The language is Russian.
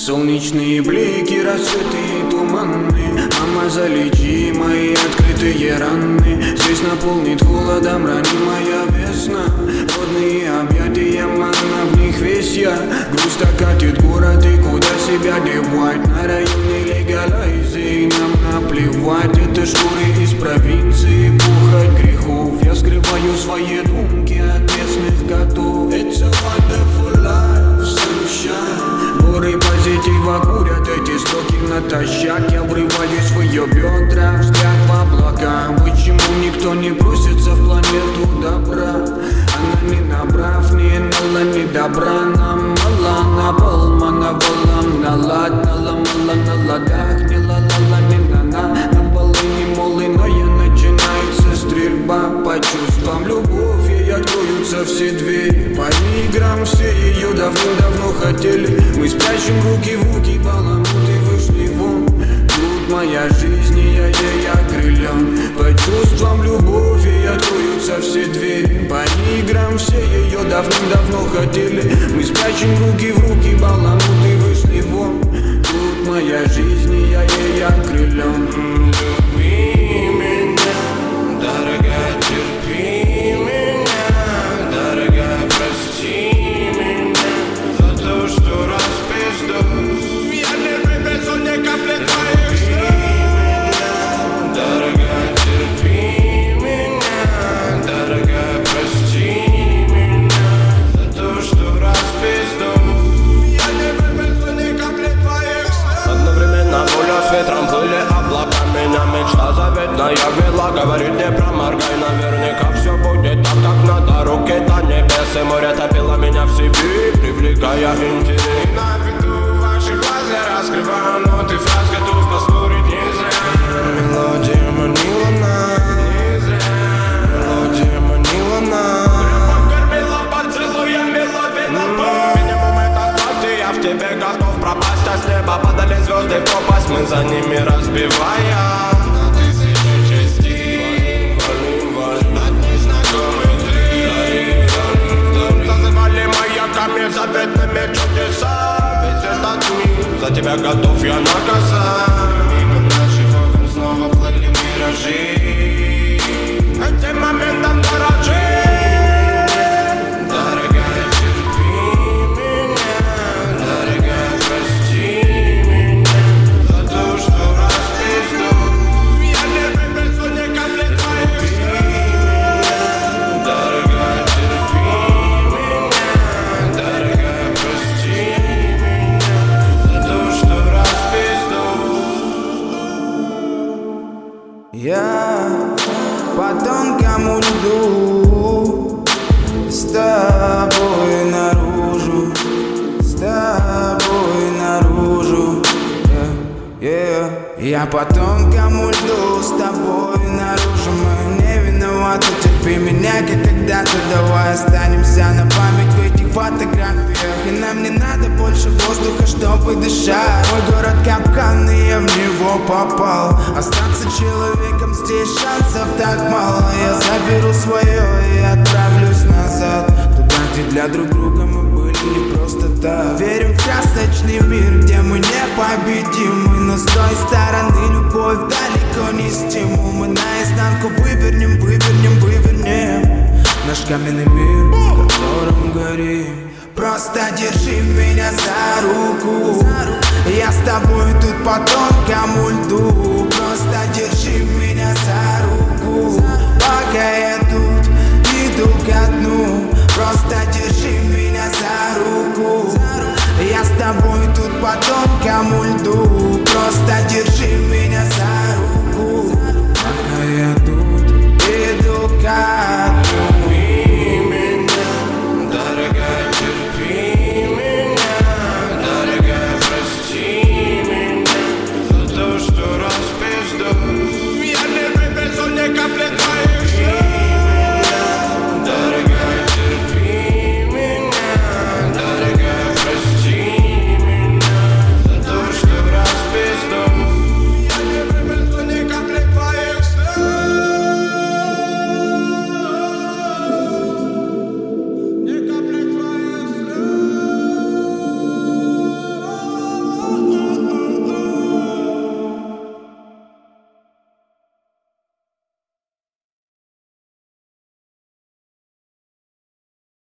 Солнечные блики, рассветы и туманы. Мама, залечи мои открытые раны. Здесь наполнит холодом ранимая весна. Родные объятия, манна, в них весь я. Грусть окатит город, и куда себя девать? На районе легалайзы, нам наплевать. Это шкуры из провинции, пухать грехов. Я скрываю свои думки от местных котов. It's a wonderful life, sunshine. Горы позитива курят эти стоки натощак. Я врываюсь в ее бедра, взгляд в облака. Почему никто не просится в планету добра? Она не набрав, не нала, не добра. Нам мала, на полмана, балам, налад, наламала на ладах. Не ла-ла-ла, не на-на, на полыни молыная начинается стрельба. По чувствам любовь, ей откроются все двери. По играм все ее давным-давно хотели. Мы спрячем руки в руки, баламуты вышли вон. Тут моя жизнь, и я ей окрылен. По чувствам любовь, ей откроются все двери. По играм все ее давным-давно хотели. Мы спрячем руки в руки, баламуты вышли вон. Тут моя жизнь, и я ей окрылен. Люби меня, дорогая, терпи меня, дорогая, прости меня за то, что распиздос. Я не принесу ни капли твоих слез. Дорогая, терпи меня, дорогая, прости меня за то, что распиздос. Я не принесу ни капли твоих слез. Одновременно воля с ветром плыли облака. Меня мечта заветная вела, говорит, не проморгай. Наверняка все будет так, как надо. Руки до небес, и море топило меня в себе, привлекая интерес. И на виду ваши глаза раскрываю ноты фраз, готов поспорить не зря. Мелодия манила нас, не зря. Мелодия манила нас. Прямо кормила поцелуями, ловила боль. Минимум это страсти, я в тебе готов пропасть. А с неба падали звезды в пропасть, мы за ними разбивая на тысячи частей. От незнакомых дверей зазывали маяками заветными чудеса. Весь этот мир за тебя готов я наказать. Мимо наших окон снова плыли миражи. Этим моментом дорожи. Я по тонкому льду с тобой наружу, с тобой наружу. Я по тонкому льду с тобой наружу. Мы не виноваты, терпи меня, как когда-то. Давай останемся на память в этих фотографиях. И нам не надо больше воздуха, чтобы дышать. Мой город капкан, и я в него попал. Остаться человеком здесь шансов так мало. Я заберу свое и отправлюсь назад, туда, где для друг друга мы были не просто так. Верим в красочный мир, где мы непобедимы. Но с той стороны любовь далеко не стимул. Мы наизнанку вывернем, вывернем, вывернем наш каменный мир, в котором горим. Просто держи меня за руку, я с тобой тут по тонкому льду. Просто держи меня за руку, пока я тут иду ко дну. Просто держи меня за руку, я с тобой тут по тонкому льду.